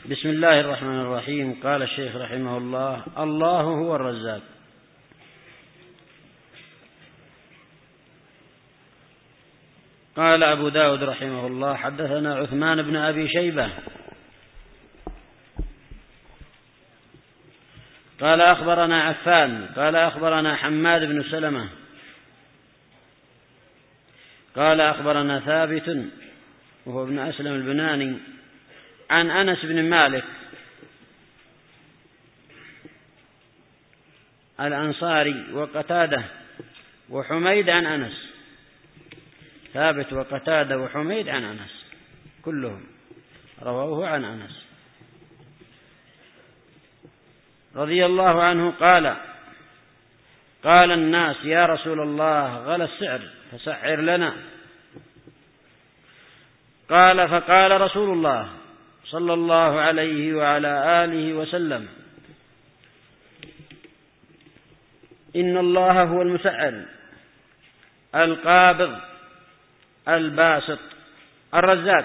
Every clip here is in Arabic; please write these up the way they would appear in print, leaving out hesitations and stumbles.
بسم الله الرحمن الرحيم. قال الشيخ رحمه الله: الله هو الرزاق. قال أبو داود رحمه الله: حدثنا عثمان بن أبي شيبة قال أخبرنا عفان قال أخبرنا حماد بن سلمة قال أخبرنا ثابت وهو ابن أسلم البناني عن أنس بن مالك الأنصاري وقتادة وحميد عن أنس. ثابت وقتادة وحميد عن أنس كلهم رووه عن أنس رضي الله عنه قال الناس: يا رسول الله، غلى السعر فسعر لنا. فقال رسول الله صلى الله عليه وعلى آله وسلم: إن الله هو المسعر القابض الباسط الرزاق.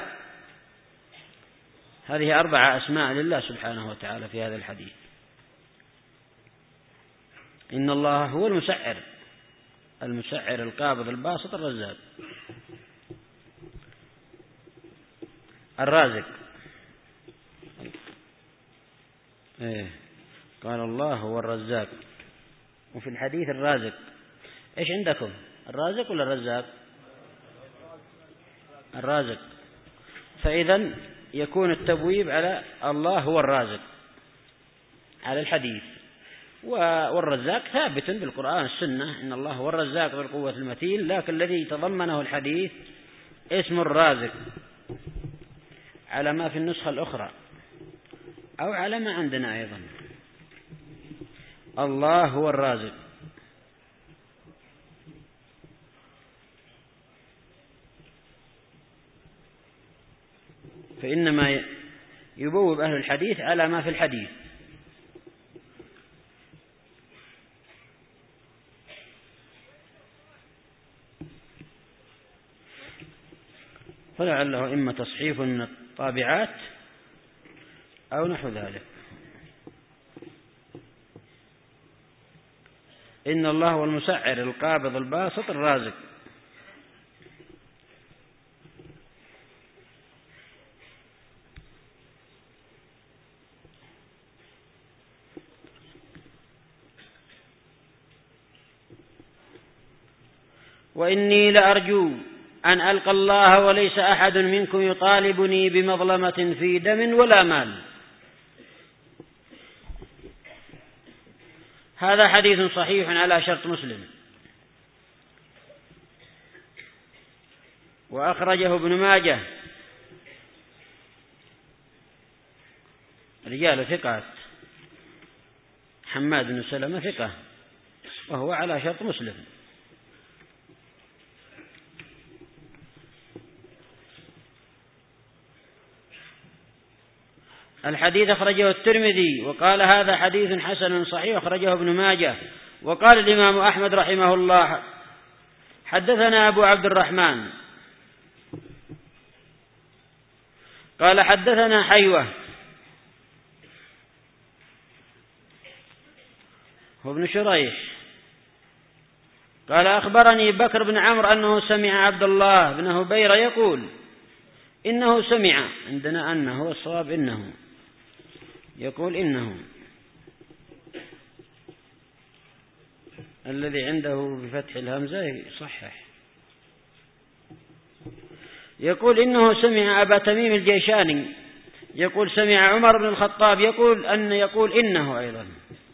هذه 4 أسماء لله سبحانه وتعالى في هذا الحديث. إن الله هو المسعر القابض الباسط الرزاق الرازق. قال الله هو الرزاق، وفي الحديث الرازق. إيش عندكم، الرازق ولا الرزاق؟ الرازق. فإذا يكون التبويب على الله هو الرازق على الحديث، والرزاق ثابت بالقرآن والسنة: إن الله هو الرزاق ذو القوة المتين. لكن الذي تضمنه الحديث اسم الرازق على ما في النسخة الأخرى أو على ما عندنا أيضا. الله هو الرازق. فإنما يبوب أهل الحديث على ما في الحديث. فلعله إما تصحيف من الطابعات أو نحو ذلك. إن الله هو المسعر القابض الباسط الرازق. وإني لأرجو أن ألقى الله وليس أحد منكم يطالبني بمظلمة في دم ولا مال. هذا حديث صحيح على شرط مسلم، وأخرجه ابن ماجه رجال ثقات. حماد بن سلمة ثقة وهو على شرط مسلم. الحديث أخرجه الترمذي وقال: هذا حديث حسن صحيح. أخرجه ابن ماجه. وقال الإمام أحمد رحمه الله: حدثنا أبو عبد الرحمن قال حدثنا حيوة هو ابن شريح قال أخبرني بكر بن عمرو أنه سمع عبد الله بن هبيرة يقول: إنه سمع. عندنا أنه، الصواب إنه، يقول إنه. الذي عنده بفتح الهمزة يصحح. يقول إنه سمع أبا تميم الجيشاني يقول: سمع عمر بن الخطاب يقول إنه أيضا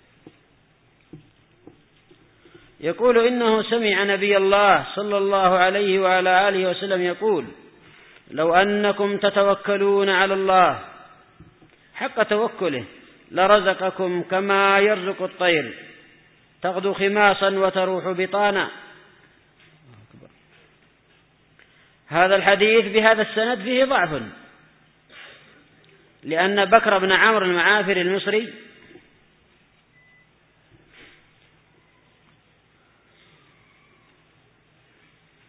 يقول إنه سمع نبي الله صلى الله عليه وعلى آله وسلم يقول: لو أنكم تتوكلون على الله حق توكله لرزقكم كما يرزق الطير تغدو خماصا وتروح بطانا. هذا الحديث بهذا السند فيه ضعف، لأن بكر بن عمرو المعافري المصري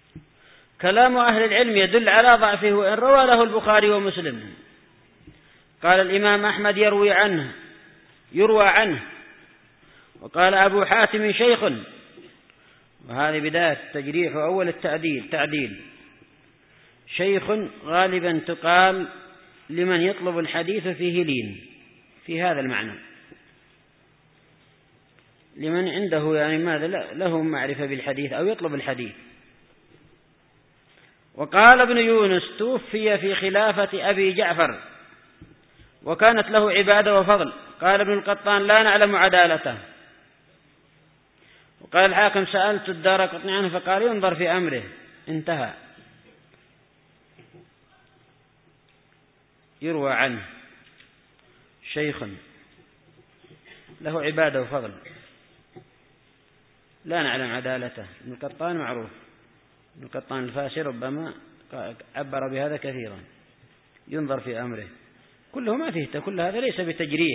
كلام أهل العلم يدل على ضعفه، وإن روى له البخاري ومسلم قال الإمام أحمد يروى عنه. وقال أبو حاتم شيخ، وهذه بداية التجريح وأول التعديل. شيخ غالبا تقال لمن يطلب الحديث فيه لين، في هذا المعنى، لمن عنده يعني ماذا له معرفة بالحديث أو يطلب الحديث. وقال ابن يونس توفي في خلافة أبي جعفر وكانت له عبادة وفضل. قال ابن القطان لا نعلم عدالته. وقال الحاكم سألت الدارقطني عنه فقال ينظر في أمره، انتهى. يروى عنه شيخ له عبادة وفضل، لا نعلم عدالته. ابن القطان معروف، ابن القطان الفاسي ربما عبر بهذا كثيرا، ينظر في أمره. كله ما فيه، كل هذا ليس بتجريح،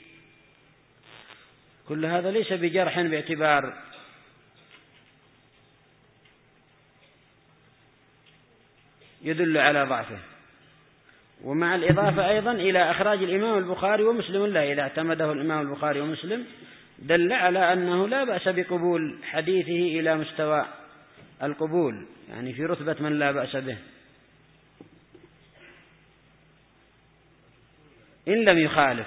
كل هذا ليس بجرح باعتبار يدل على ضعفه. ومع الإضافة أيضا إلى أخراج الإمام البخاري ومسلم له، إذا اعتمده الإمام البخاري ومسلم دل على أنه لا بأس بقبول حديثه إلى مستوى القبول، يعني في رتبة من لا بأس به إن لم يخالف.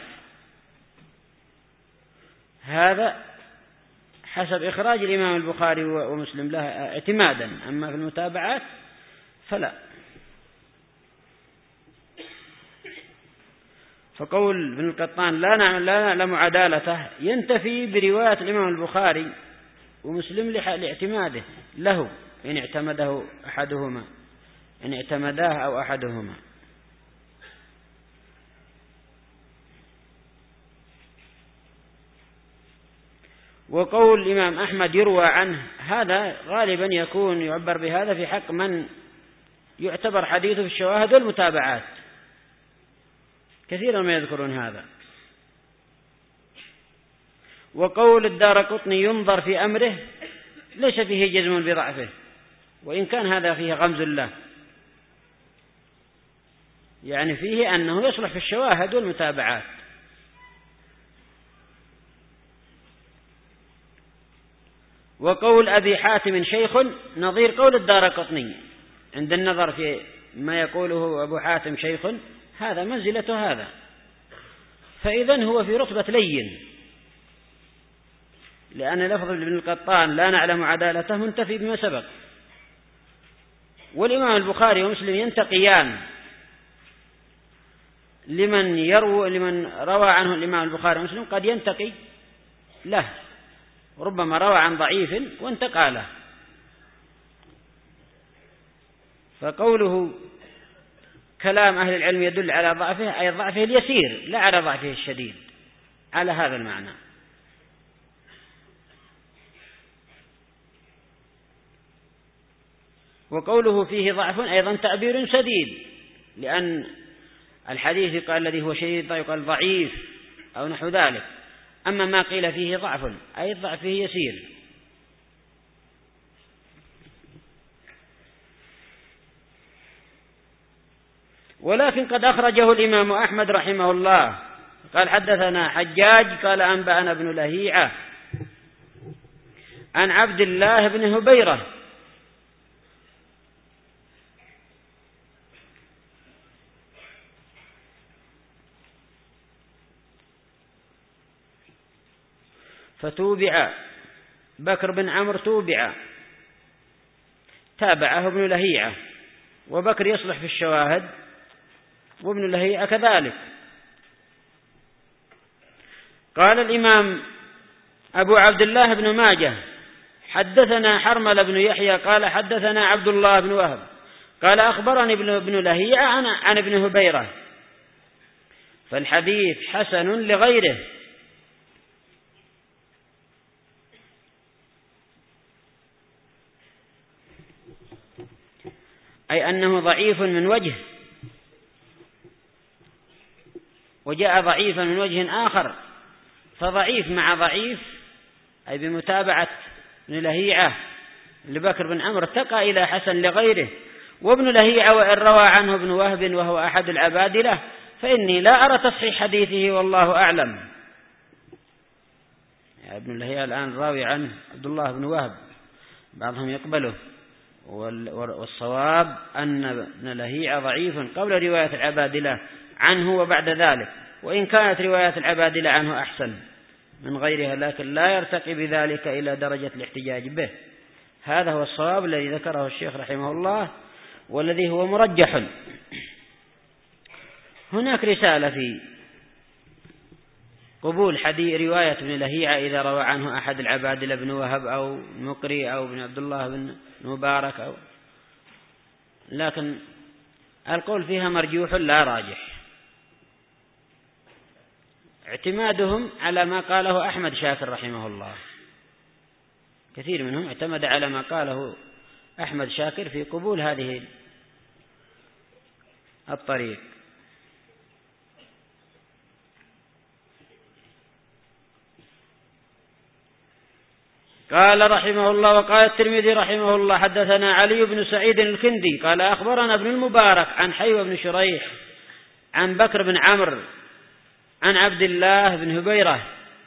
هذا حسب إخراج الإمام البخاري ومسلم له اعتمادا، أما في المتابعات فلا. فقول ابن القطان لا نعلم عدالته ينتفي برواية الإمام البخاري ومسلم لاعتماده له إن اعتمده أحدهما، إن اعتمداه أو أحدهما. وقول الإمام أحمد يروى عنه، هذا غالبا يكون يعبر بهذا في حق من يعتبر حديثه في الشواهد والمتابعات، كثيرا ما يذكرون هذا. وقول الدارقطني ينظر في أمره ليس فيه جزم بضعفه، وإن كان هذا فيه غمز له، يعني فيه أنه يصلح في الشواهد والمتابعات. وقول أبي حاتم شيخ نظير قول الدارقطني، عند النظر في ما يقوله أبو حاتم شيخ هذا منزلة هذا، فإذن هو في رتبة لين، لأن لفظ ابن القطان لا نعلم عدالته منتفي بما سبق. والإمام البخاري ومسلم ينتقيان لمن روى عنه الإمام البخاري ومسلم، قد ينتقي له، ربما روى عن ضعيف وانتقى له. فقوله كلام أهل العلم يدل على ضعفه، أي ضعفه اليسير لا على ضعفه الشديد، على هذا المعنى. وقوله فيه ضعف أيضا تعبير سديد، لأن الحديث يقال الذي هو شديد يقال ضعيف أو نحو ذلك، أما ما قيل فيه ضعف أي الضعف فيه يسير. ولكن قد أخرجه الإمام أحمد رحمه الله قال حدثنا حجاج قال أنبأنا ابن لهيعة عن عبد الله بن هبيرة فتوبع بكر بن عمرو تابعه ابن لهيعة، وبكر يصلح في الشواهد وابن لهيعة كذلك. قال الإمام أبو عبد الله بن ماجه حدثنا حرمل بن يحيى قال حدثنا عبد الله بن وهب قال أخبرني ابن لهيعة عن ابن هبيرة، فالحديث حسن لغيره. أي أنه ضعيف من وجه، وجاء ضعيفا من وجه آخر، فضعيف مع ضعيف أي بمتابعة ابن لهيعة لبكر بن عمرو ارتقى إلى حسن لغيره. وابن لهيعة وإن روى عنه ابن وهب وهو أحد العبادلة فإني لا أرى تصحيح حديثه والله أعلم. يعني ابن لهيعة الآن راوي عنه عبد الله بن وهب، بعضهم يقبله، والصواب أن ابن لهيعة ضعيف قبل رواية العبادلة عنه وبعد ذلك، وإن كانت رواية العبادلة عنه أحسن من غيرها، لكن لا يرتقي بذلك إلى درجة الاحتجاج به. هذا هو الصواب الذي ذكره الشيخ رحمه الله، والذي هو مرجح. هناك رسالة في قبول حديث رواية ابن لهيعة إذا روى عنه أحد العبادلة بن وهب أو مقري أو بن عبد الله بن مبارك لكن القول فيها مرجوح لا راجح، اعتمادهم على ما قاله أحمد شاكر رحمه الله. كثير منهم اعتمد على ما قاله أحمد شاكر في قبول هذه الطريق. قال رحمه الله: وقال الترمذي رحمه الله: حدثنا علي بن سعيد الكندي قال أخبرنا ابن المبارك عن حيوة بن شريح عن بكر بن عمرو عن عبد الله بن هبيرة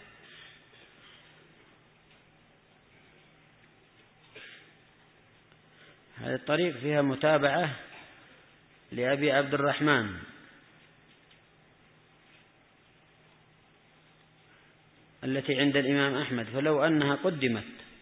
هذه الطريق فيها متابعة لأبي عبد الرحمن التي عند الإمام أحمد، فلو أنها قدمت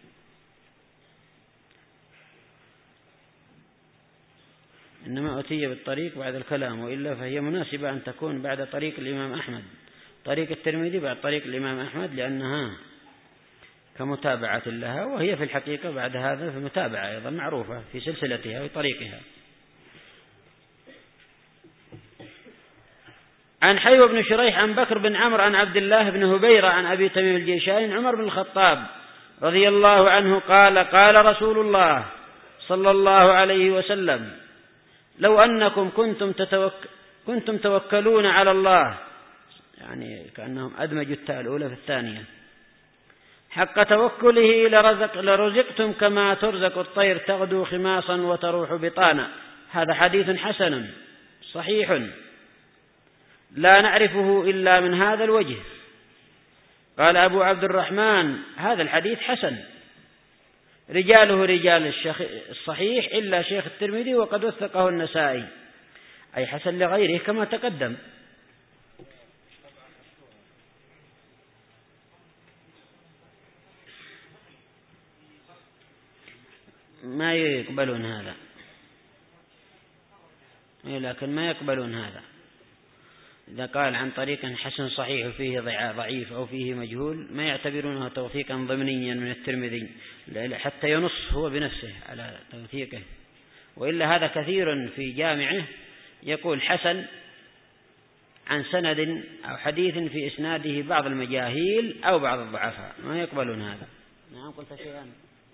إنما أتي بالطريق بعد الكلام، وإلا فهي مناسبة أن تكون بعد طريق الإمام أحمد، طريق الترمذي بعد طريق الإمام أحمد، لأنها كمتابعة لها، وهي في الحقيقة بعد هذا في متابعة أيضا معروفة في سلسلتها وطريقها. عن حيوة بن شريح عن بكر بن عمرو عن عبد الله بن هبيرة عن أبي تميم الجيشاني عمر بن الخطاب رضي الله عنه قال: قال رسول الله صلى الله عليه وسلم: لو أنكم كنتم توكلون على الله، يعني كأنهم أدمجوا التاء الأولى في الثانية، حق توكله لرزقتم كما ترزق الطير تغدو خماصا وتروح بطانا. هذا حديث حسن صحيح لا نعرفه إلا من هذا الوجه. قال أبو عبد الرحمن: هذا الحديث حسن، رجاله رجال الصحيح إلا شيخ الترمذي وقد وثقه النسائي، أي حسن لغيره كما تقدم. ما يقبلون هذا، لكن ما يقبلون هذا. إذا قال عن طريق حسن صحيح وفيه ضعيف أو فيه مجهول ما يعتبرونه توثيقا ضمنيا من الترمذي حتى ينص هو بنفسه على توثيقه، وإلا هذا كثير في جامعه يقول حسن عن سند أو حديث في إسناده بعض المجاهيل أو بعض الضعفاء، ما يقبلون هذا. نعم قلت شيئا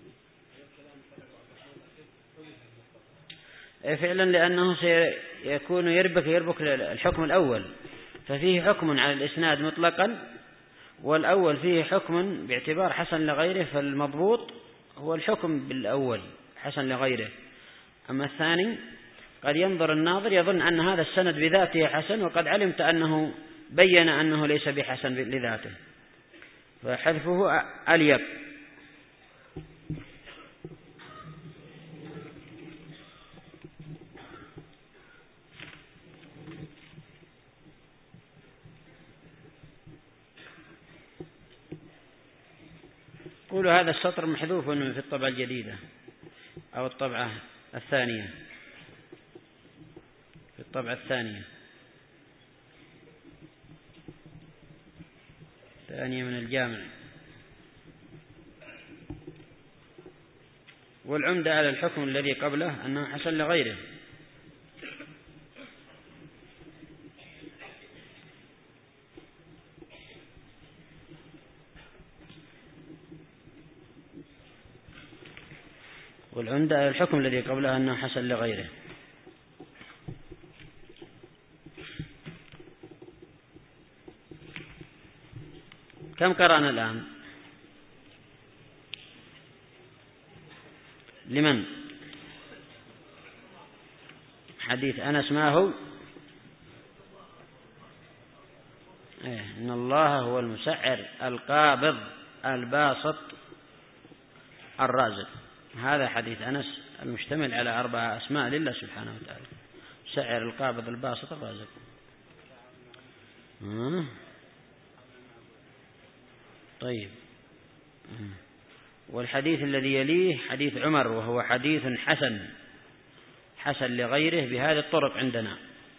فعلا، لأنه سيكون يربك الحكم الأول، ففيه حكم على الإسناد مطلقا، والأول فيه حكم باعتبار حسن لغيره، فالمضبوط هو الحكم بالأول حسن لغيره. أما الثاني قد ينظر الناظر يظن أن هذا السند بذاته حسن، وقد علمت أنه بين أنه ليس بحسن لذاته، فحذفه أليق. قولوا هذا السطر محذوف في الطبعة الجديدة أو الطبعة الثانية، في الطبعة الثانية من الجامع. والعمدة على الحكم الذي قبله أنه حسن لغيره. والعمدة على الحكم الذي قبله أنه حسن لغيره. كم قرأنا الآن؟ لمن؟ حديث أنس ما هو؟ إن الله هو المسعر القابض الباسط الرازق. هذا حديث أنس المشتمل على 4 أسماء لله سبحانه وتعالى: مسعر القابض الباسط الرازق. طيب، والحديث الذي يليه حديث عمر، وهو حديث حسن لغيره بهذه الطرق عندنا.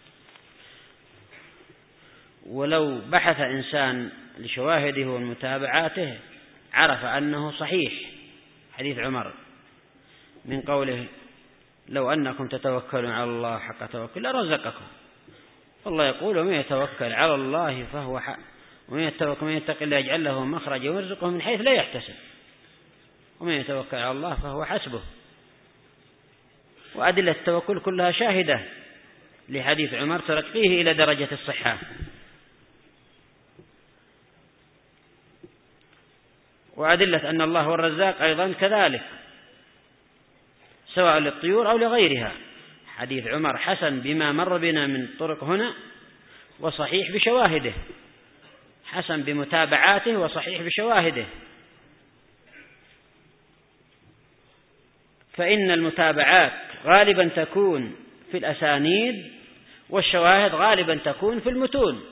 ولو بحث إنسان لشواهده ومتابعاته عرف أنه صحيح حديث عمر من قوله: لو أنكم تتوكلون على الله حق توكل لرزقكم. والله يقول: ومن يتوكل على الله فهو ومن يتق الله يجعل له مخرجا ويرزقه من حيث لا يحتسب، ومن يتوكل على الله فهو حسبه. وأدلة التوكل كلها شاهدة لحديث عمر ترقيه إلى درجة الصحة. وأدلة أن الله هو الرزاق أيضا كذلك، سواء للطيور أو لغيرها. حديث عمر حسن بما مر بنا من طرق هنا، وصحيح بشواهده، حسن بمتابعاته وصحيح بشواهده. فإن المتابعات غالبا تكون في الأسانيد، والشواهد غالبا تكون في المتون.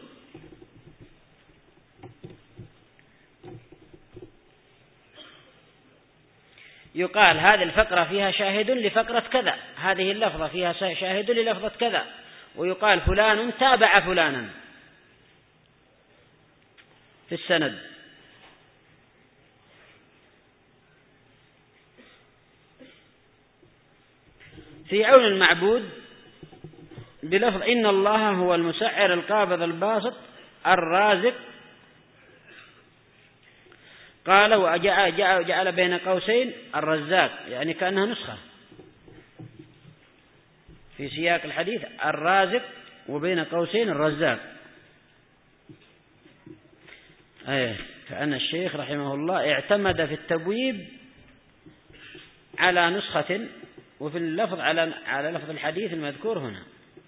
يقال: هذه الفقرة فيها شاهد لفقرة كذا، هذه اللفظة فيها شاهد للفظة كذا، ويقال: فلان تابع فلانا في السند. في عون المعبود بلفظ: إن الله هو المسعر القابض الباسط الرازق، قال: وجعل بين قوسين الرزاق، يعني كأنها نسخة في سياق الحديث: الرازق وبين قوسين الرزاق. كأن الشيخ رحمه الله اعتمد في التبويب على نسخة، وفي اللفظ على لفظ الحديث المذكور هنا.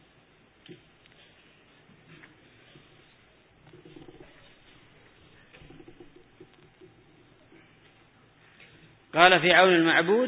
قال: في عون المعبود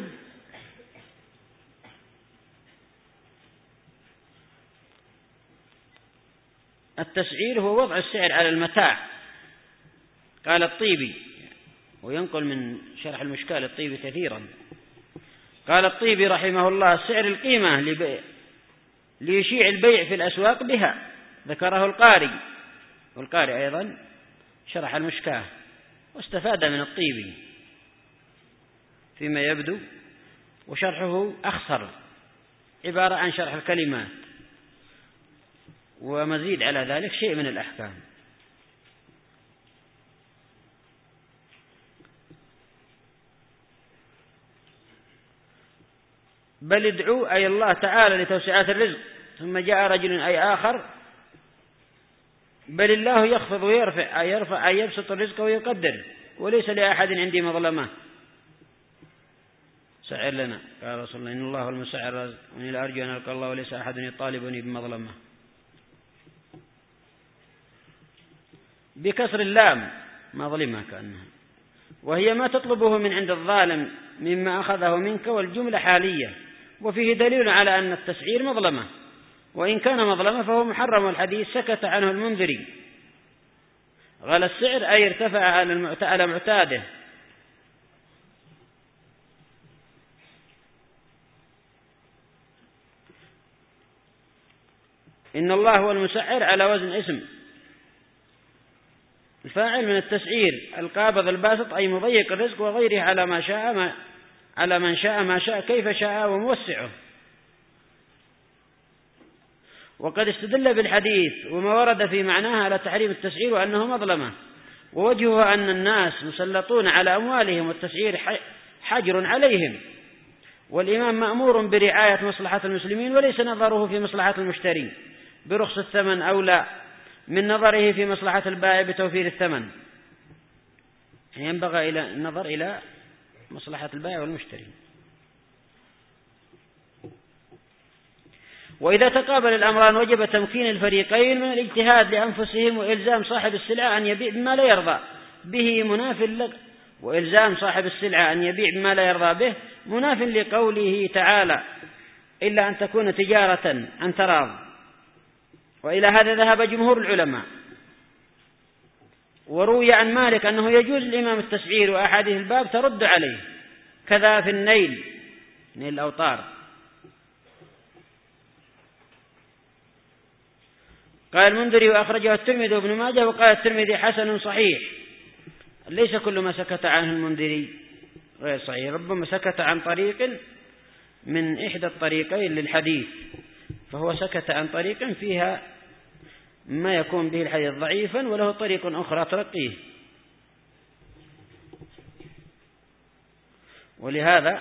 التسعير هو وضع السعر على المتاع. قال الطيبي، وينقل من شرح المشكال الطيبي كثيرا، قال الطيبي رحمه الله: السعر القيمة ليشيع البيع في الأسواق بها. ذكره القاري، والقاري أيضا شرح المشكاه واستفاد من الطيبي فيما يبدو، وشرحه أخصر، عبارة عن شرح الكلمات، ومزيد على ذلك شيء من الأحكام. بل ادعوا أي الله تعالى لتوسعات الرزق. ثم جاء رجل أي آخر: بل الله يخفض ويرفع، أي يرفع أي يبسط الرزق ويقدر، وليس لأحد عندي مظلمة. سعر لنا. قال رسول الله: إن الله هو المسعر وإني لأرجو أن ألقى الله وليس أحد يطالبني بمظلمة. بكسر اللام، مظلمة كأنها، وهي ما تطلبه من عند الظالم مما أخذه منك، والجملة حالية. وفيه دليل على أن التسعير مظلمة، وإن كان مظلمة فهو محرم. الحديث سكت عنه المنذري. غلى السعر أي ارتفع على معتاده. إن الله هو المسعر على وزن اسم الفاعل من التسعير، القابض الباسط أي مضيق الرزق وغيره على من شاء ما شاء كيف شاء وموسعه. وقد استدل بالحديث وما ورد في معناها على تحريم التسعير وأنه مظلمة، ووجهه أن الناس مسلطون على أموالهم، والتسعير حجر عليهم، والإمام مأمور برعاية مصلحة المسلمين، وليس نظره في مصلحة المشتري برخص الثمن أولى من نظره في مصلحة البائع بتوفير الثمن. ينبغي النظر إلى مصلحة البائع والمشتري. وإذا تقابل الأمران وجب تمكين الفريقين من الاجتهاد لأنفسهم وإلزام صاحب السلعة أن يبيع بما لا يرضى به مناف لقوله تعالى إلا أن تكون تجارة عن تراض. وإلى هذا ذهب جمهور العلماء. وروي عن مالك أنه يجوز الإمام التسعير، وأحاديث الباب ترد عليه، كذا في نيل الأوطار. قال المنذري وأخرجه الترمذي وابن ماجه، وقال الترمذي حسن صحيح. ليس كل ما سكت عنه المنذري غير صحيح، ربما سكت عن طريق من إحدى الطريقين للحديث، فهو سكت عن طريق فيها ما يكون به الحديث ضعيفا، وله طريق أخرى ترقيه. ولهذا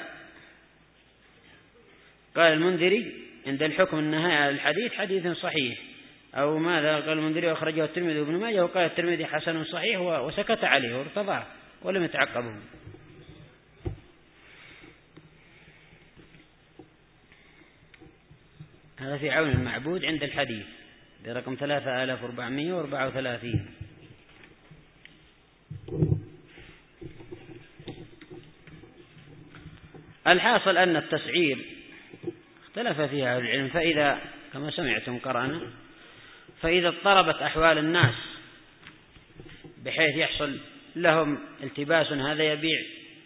قال المنذري عند الحكم النهائي على الحديث حديث صحيح، أو ماذا قال المنذري وأخرجه الترمذي وابن ماجه، وقال الترمذي حسن صحيح، وسكت عليه وارتضاه ولم يتعقبه. هذا في عون المعبود عند الحديث برقم 3434. الحاصل أن التسعير اختلف فيها أهل العلم، فإذا كما سمعتم قرأنا، فإذا اضطربت أحوال الناس بحيث يحصل لهم التباس، هذا يبيع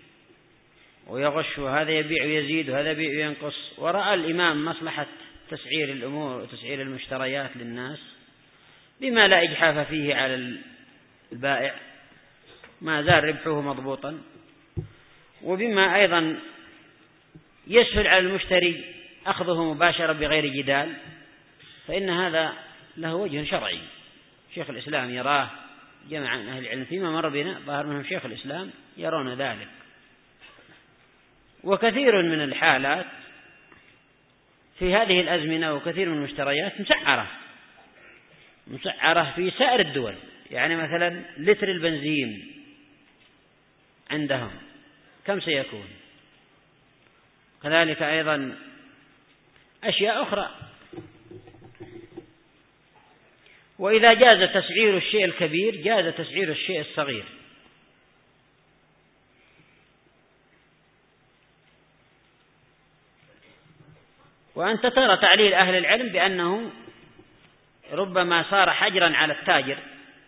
ويغش وهذا يبيع ويزيد وهذا يبيع وينقص، ورأى الإمام مصلحة تسعير الأمور وتسعير المشتريات للناس بما لا إجحاف فيه على البائع، ما زال ربحه مضبوطا، وبما أيضا يسهل على المشتري أخذه مباشرة بغير جدال، فإن هذا له وجه شرعي. شيخ الإسلام يراه، جمع عن أهل العلم فيما مر بنا ظهر منهم شيخ الإسلام يرون ذلك. وكثير من الحالات في هذه الأزمنة وكثير من المشتريات مسعرة في سائر الدول. يعني مثلا لتر البنزين عندهم كم سيكون؟ كذلك أيضا أشياء أخرى. وإذا جاز تسعير الشيء الكبير جاز تسعير الشيء الصغير. وأنت ترى تعليل أهل العلم بأنه ربما صار حجرا على التاجر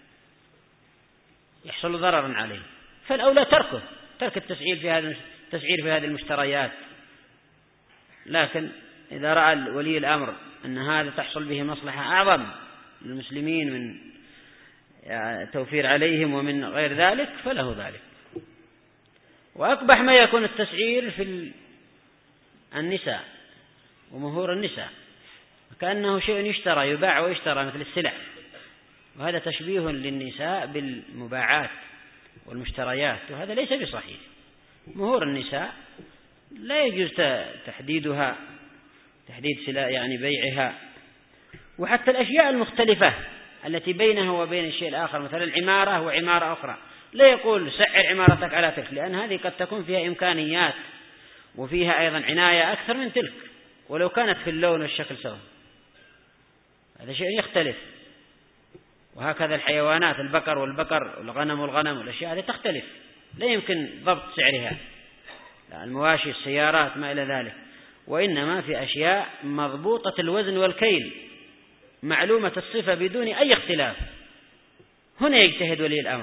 يحصل ضررا عليه، فالأولى ترك التسعير في هذه المشتريات. لكن إذا رأى ولي الأمر أن هذا تحصل به مصلحة أعظم للمسلمين من توفير عليهم ومن غير ذلك فله ذلك. وأقبح ما يكون التسعير في النساء ومهور النساء، كأنه شيء يشترى يباع ويشترى مثل السلع، وهذا تشبيه للنساء بالمباعات والمشتريات، وهذا ليس بصحيح. مهور النساء لا يجوز تحديدها تحديد يعني بيعها. وحتى الأشياء المختلفة التي بينها وبين الشيء الآخر، مثلا العمارة وعمارة أخرى، لا يقول سعر عمارتك على تلك، لأن هذه قد تكون فيها إمكانيات وفيها أيضا عناية أكثر من تلك، ولو كانت في اللون والشكل سوا، هذا شيء يختلف. وهكذا الحيوانات، البقر والغنم والأشياء هذه تختلف، لا يمكن ضبط سعرها، المواشي السيارات ما إلى ذلك. وإنما في أشياء مضبوطة الوزن والكيل معلومة الصفة بدون أي اختلاف، هنا يجتهد ولي الأمر.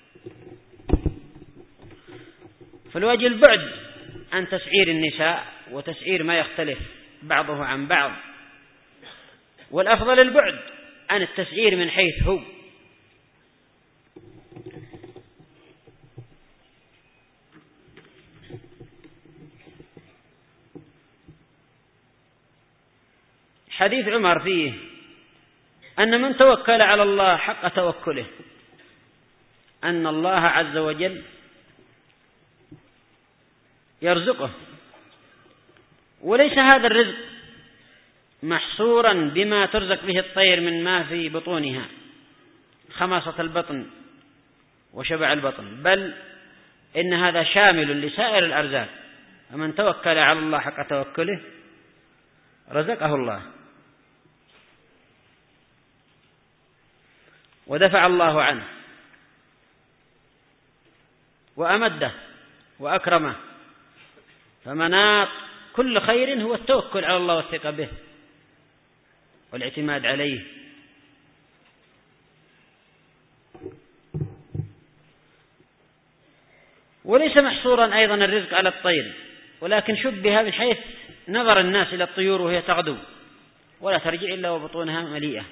فالواجب البعد عن تسعير النساء وتسعير ما يختلف بعضه عن بعض، والأفضل البعد عن التسعير من حيث هو. حديث عمر فيه أن من توكل على الله حق توكله أن الله عز وجل يرزقه، وليس هذا الرزق محصورا بما ترزق به الطير من ما في بطونها خماصة البطن وشبع البطن، بل إن هذا شامل لسائر الأرزاق. فمن توكل على الله حق توكله رزقه الله. ودفع الله عنه وأمده وأكرمه. فمناط كل خير هو التوكل على الله والثقة به والاعتماد عليه. وليس محصورا أيضا الرزق على الطير، ولكن شبه بحيث نظر الناس إلى الطيور وهي تغدو ولا ترجع إلا وبطونها مليئة،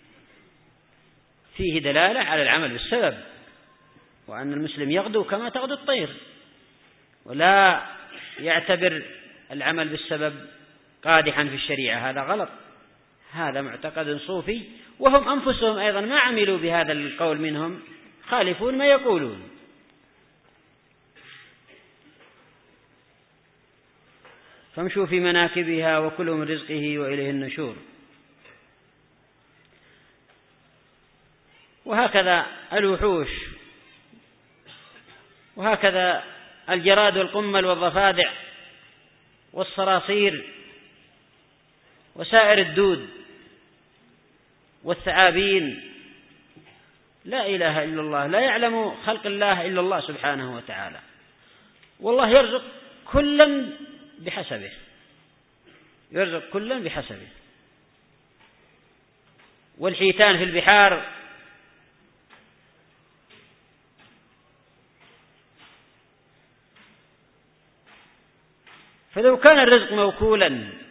فيه دلالة على العمل بالسبب، وأن المسلم يغدو كما تغدو الطير، ولا يعتبر العمل بالسبب قادحا في الشريعة. هذا غلط، هذا معتقد صوفي، وهم أنفسهم أيضا ما عملوا بهذا القول منهم، خالفون ما يقولون. فامشوا في مناكبها وكلوا من رزقه وإليه النشور. وهكذا الوحوش، وهكذا الجراد والقمل والضفادع والصراصير وسائر الدود والثعابين، لا إله إلا الله، لا يعلم خلق الله إلا الله سبحانه وتعالى. والله يرزق كلا بحسبه، يرزق كلا بحسبه. والحيتان في البحار فلو كان الرزق موكولا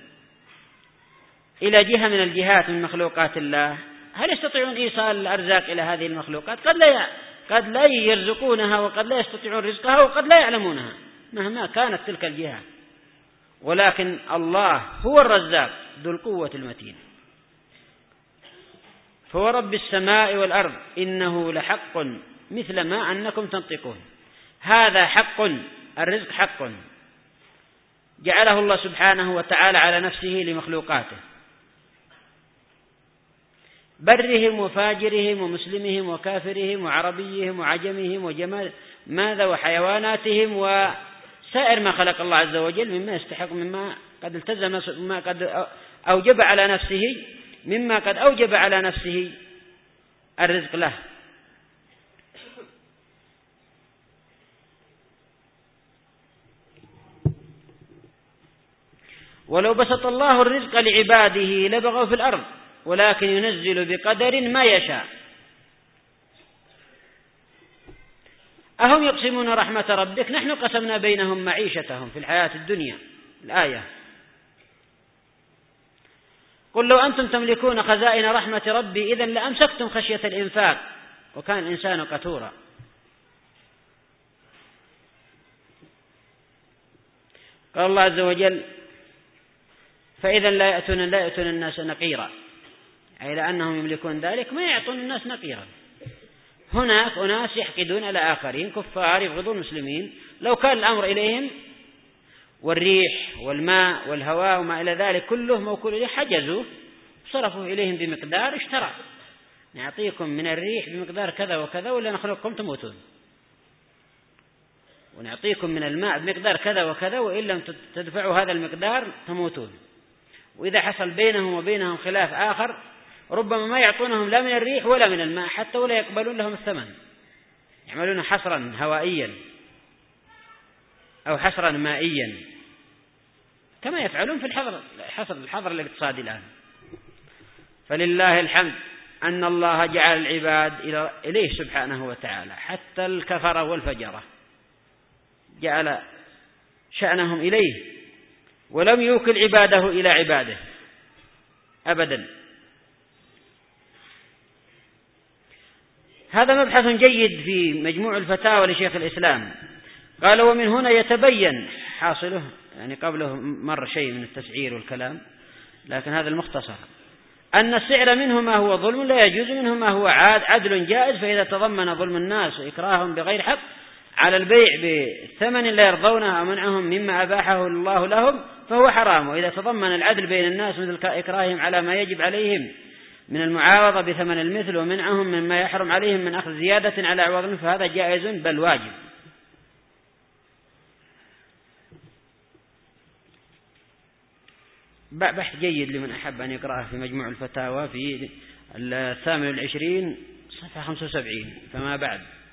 إلى جهة من الجهات من مخلوقات الله، هل يستطيعون إيصال الأرزاق إلى هذه المخلوقات؟ قد لا يرزقونها، وقد لا يستطيعون رزقها، وقد لا يعلمونها مهما كانت تلك الجهة. ولكن الله هو الرزاق ذو القوة المتين. فورب السماء والأرض إنه لحق مثل ما أنكم تنطقون. هذا حق، الرزق حق جعله الله سبحانه وتعالى على نفسه لمخلوقاته، برهم وفاجرهم ومسلمهم وكافرهم وعربيهم وعجمهم وجمال ماذا وحيواناتهم وسائر ما خلق الله عز وجل مما يستحق، مما قد التزم، مما قد أوجب على نفسه، مما قد أوجب على نفسه الرزق له. ولو بسط الله الرزق لعباده لبغوا في الأرض ولكن ينزل بقدر ما يشاء. أهم يقسمون رحمة ربك نحن قسمنا بينهم معيشتهم في الحياة الدنيا. الآية: قل لو أنتم تملكون خزائن رحمة ربي إذن لأمسكتم خشية الإنفاق وكان الإنسان قتورا. قال الله عز وجل: فإذا لا يأتون الناس نقيرا، أي لأنهم يملكون ذلك ما يعطون الناس نقيرا. هناك أناس يحقدون على آخرين، كفار يبغضون المسلمين، لو كان الأمر إليهم والريح والماء والهواء وما إلى ذلك كله موكول إليه حجزوا صرفوا إليهم بمقدار اشترى، نعطيكم من الريح بمقدار كذا وكذا ولا نخلقكم تموتون، ونعطيكم من الماء بمقدار كذا وكذا وإن لم تدفعوا هذا المقدار تموتون. وإذا حصل بينهم وبينهم خلاف آخر ربما ما يعطونهم لا من الريح ولا من الماء حتى ولا يقبلون لهم الثمن، يعملون حصرا هوائيا أو حصرا مائيا كما يفعلون في الحظر الاقتصادي الآن. فلله الحمد أن الله جعل العباد إليه سبحانه وتعالى، حتى الكفر والفجرة جعل شأنهم إليه ولم يوكل عباده إلى عباده أبدا. هذا مبحث جيد في مجموع الفتاوى لشيخ الإسلام. قال: ومن هنا يتبين حاصله، يعني قبله مر شيء من التسعير والكلام لكن هذا المختصر، أن السعر منه ما هو ظلم لا يجوز، منه ما هو عدل جائز، فإذا تضمن ظلم الناس وإكراههم بغير حق على البيع بثمن لا يرضونه ومنعهم مما أباحه الله لهم فهو حرام. وإذا تضمن العدل بين الناس مثل إكراههم على ما يجب عليهم من المعاوضة بثمن المثل ومنعهم مما يحرم عليهم من أخذ زيادة على عوض فهذا جائز بل واجب. بحث جيد لمن أحب أن يقرأه في مجموع الفتاوى في 28 صفحة 75 فما بعد.